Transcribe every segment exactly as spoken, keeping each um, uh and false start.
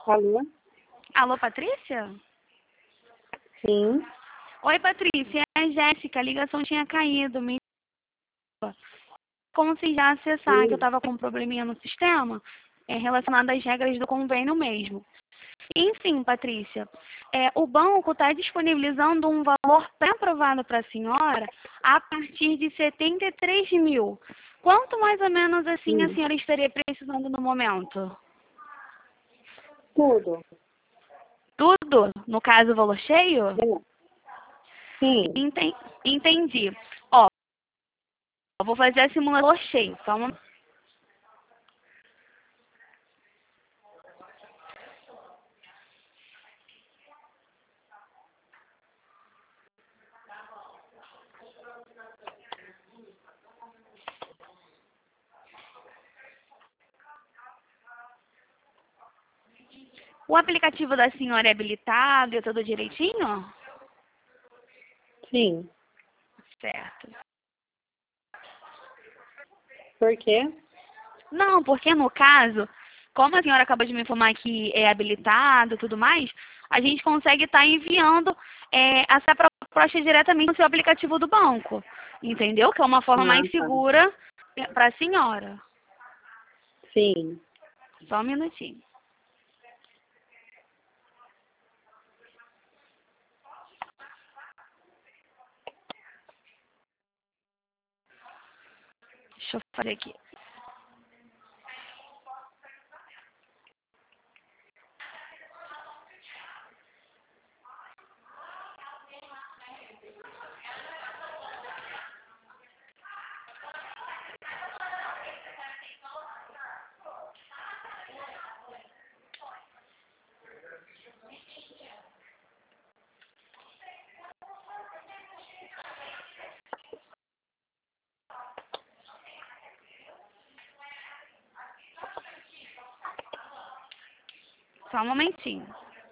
Alô? Alô, Patrícia? Sim. Oi, Patrícia, é a Jéssica, a ligação tinha caído. Me... Consegui já acessar, que eu Sim. estava com um probleminha no sistema, é, relacionado às regras do convênio mesmo. Enfim, Patrícia, é, o banco está disponibilizando um valor pré-aprovado para a senhora a partir de setenta e três mil. Quanto mais ou menos assim a Sim. senhora estaria precisando no momento? Tudo. Tudo? No caso, o valor cheio? Sim. Enten- Entendi. Ó, eu vou fazer a simulador cheio. Calma. O aplicativo da senhora é habilitado e tudo direitinho? Sim. Certo. Por quê? Não, porque no caso, como a senhora acabou de me informar que é habilitado e tudo mais, a gente consegue estar enviando é, essa proposta diretamente no seu aplicativo do banco. Entendeu? Que é uma forma Ah, mais tá. segura para a senhora. Sim. Só um minutinho. Deixa eu fazer aqui. Só um momentinho.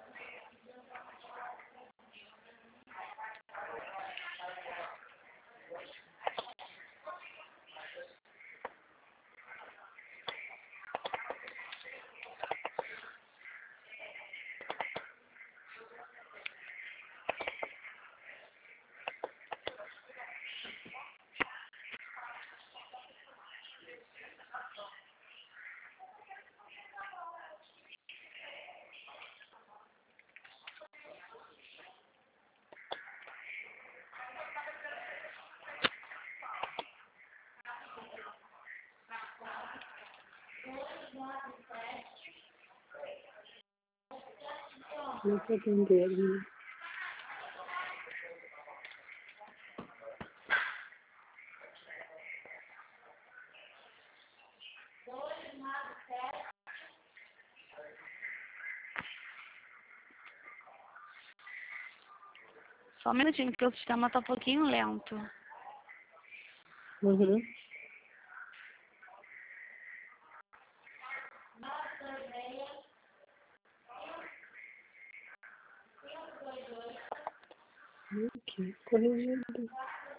Não tô entendendo. Só um minutinho, porque o sistema está um pouquinho lento. Uhum. Ok. Corrigido.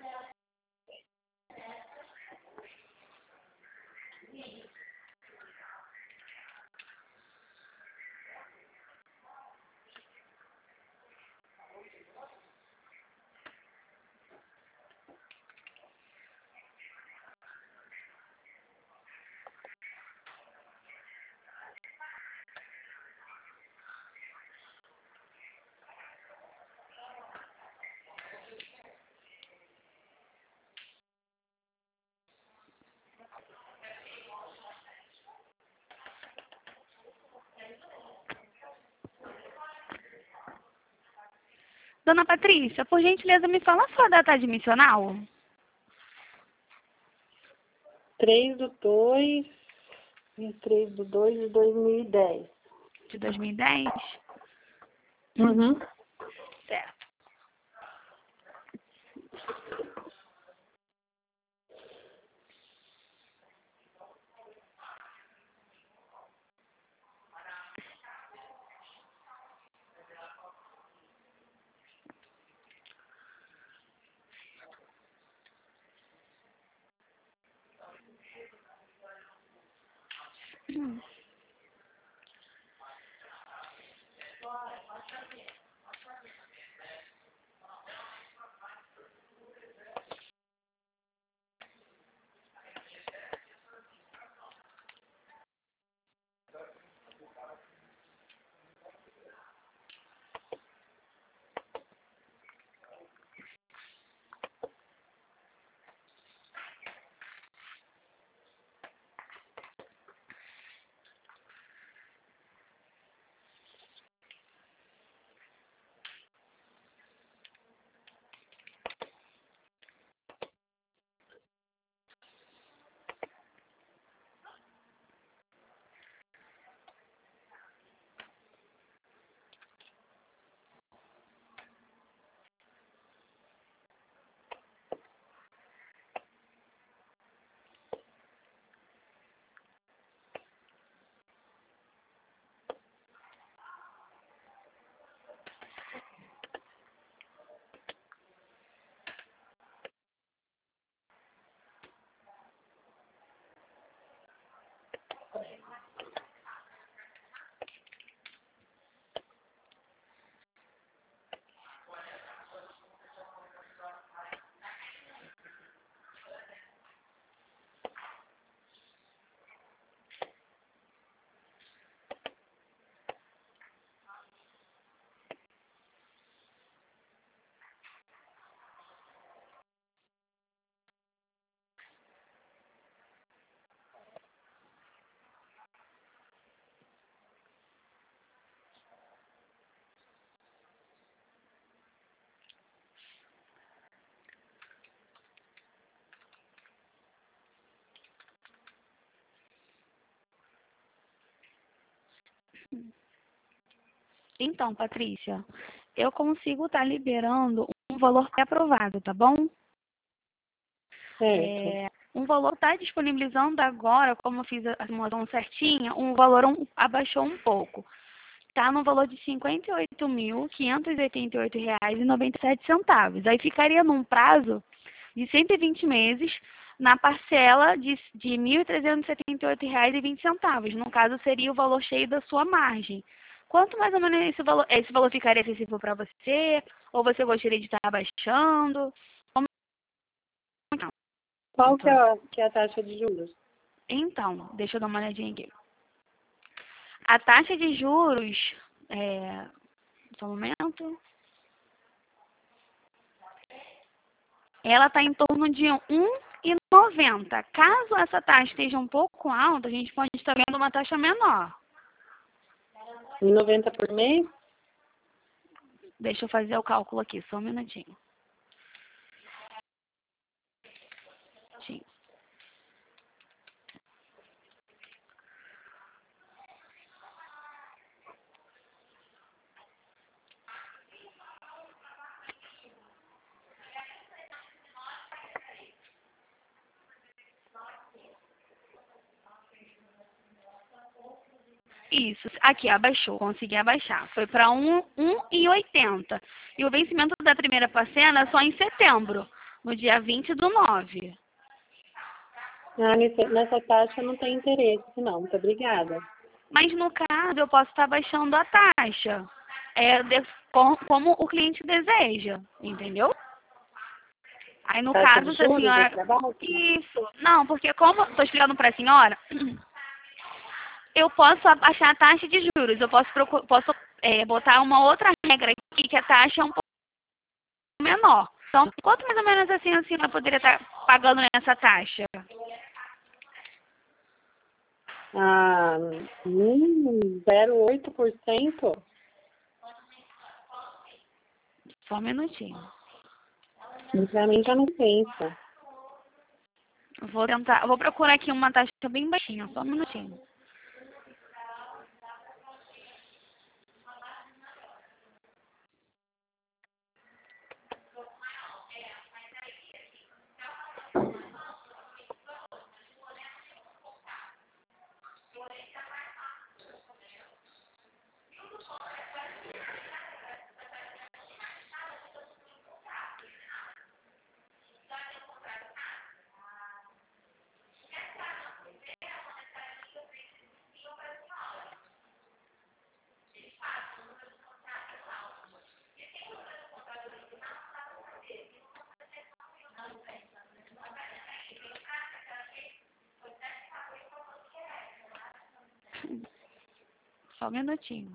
Dona Patrícia, por gentileza, me fala a sua data admissional três do dois e três do dois de dois mil e dez. de dois mil e dez. Uhum. Certo. Hum. Então, Patrícia, eu consigo estar liberando um valor pré-aprovado, tá bom? Certo. É, um valor está disponibilizando agora, como eu fiz a simulação certinha, um valor um, abaixou um pouco. Está no valor de cinquenta e oito mil, quinhentos e oitenta e oito reais e noventa e sete centavos. Aí ficaria num prazo de cento e vinte meses, na parcela de, de mil trezentos e setenta e oito reais e vinte centavos. No caso, seria o valor cheio da sua margem. Quanto mais ou menos esse valor, esse valor ficaria acessível para você? Ou você gostaria de estar abaixando? Como... Qual que é, a, que é a taxa de juros? Então, deixa eu dar uma olhadinha aqui. A taxa de juros, é, só um momento, ela está em torno de um vírgula noventa. Caso essa taxa esteja um pouco alta, a gente pode estar vendo uma taxa menor. um vírgula noventa por mês? Deixa eu fazer o cálculo aqui, só um minutinho. Sim. Isso, aqui abaixou, consegui abaixar. Foi para um vírgula oitenta. E o vencimento da primeira parcela é só em setembro, no dia vinte do nove. Ah, nesse, nessa taxa não tem interesse, não. Muito obrigada. Mas no caso, eu posso estar baixando a taxa, é, de, com, como o cliente deseja, entendeu? Aí no Taxa caso, de se a juros do senhora... trabalho? Isso, não, porque como estou explicando para a senhora, eu posso abaixar a taxa de juros, eu posso, procu- posso é, botar uma outra regra aqui, que a taxa é um pouco menor. Então, quanto mais ou menos assim a senhora poderia estar pagando nessa taxa? Ah, hum, zero vírgula oito por cento? Só um minutinho. Pra mim já não pensa. Vou tentar, vou procurar aqui uma taxa bem baixinha, só um minutinho. Só um minutinho.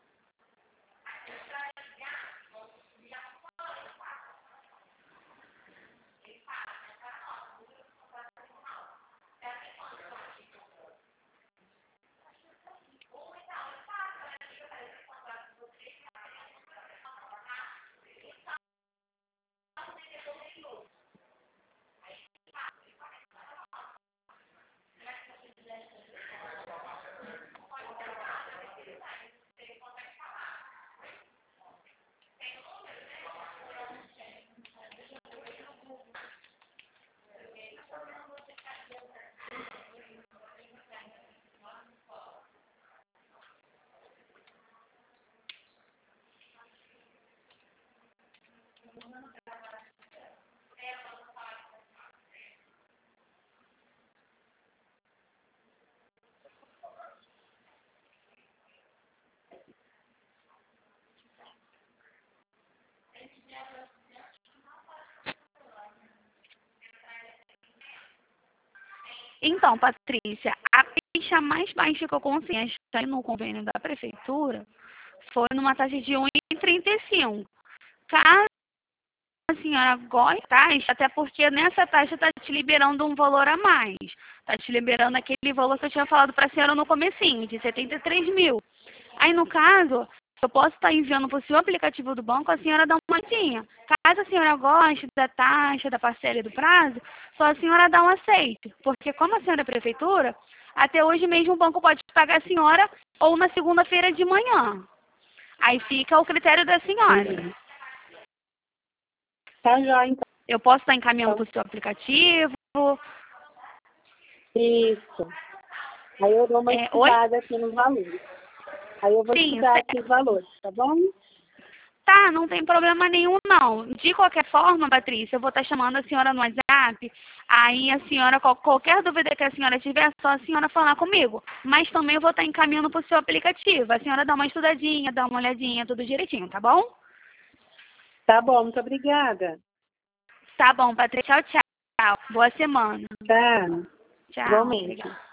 Então, Patrícia, a taxa mais baixa que eu consegui achar no convênio da prefeitura foi numa taxa de um vírgula trinta e cinco. Caso a senhora goste da taxa, até porque nessa taxa está te liberando um valor a mais. Está te liberando aquele valor que eu tinha falado para a senhora no comecinho, de setenta e três mil. Aí, no caso, eu posso estar enviando para o seu aplicativo do banco, a senhora dá uma olhadinha. Caso a senhora goste da taxa, da parcela e do prazo, só a senhora dá um aceito. Porque como a senhora é prefeitura, até hoje mesmo o banco pode pagar a senhora ou na segunda-feira de manhã. Aí fica ao critério da senhora. Uhum. Tá já, então. Eu posso estar encaminhando para o seu aplicativo? Isso. Aí eu dou uma É, oi? estudada aqui nos valores. Aí eu vou Sim, estudar certo. aqui os valores, tá bom? Tá, não tem problema nenhum, não. De qualquer forma, Patrícia, eu vou estar chamando a senhora no WhatsApp. Aí a senhora, qual- qualquer dúvida que a senhora tiver, é só a senhora falar comigo. Mas também eu vou estar encaminhando para o seu aplicativo. A senhora dá uma estudadinha, dá uma olhadinha, tudo direitinho, tá bom? Tá bom, muito obrigada. Tá bom, Patrícia. Tchau, tchau. Boa semana. Tá, Tchau. igualmente. Obrigada.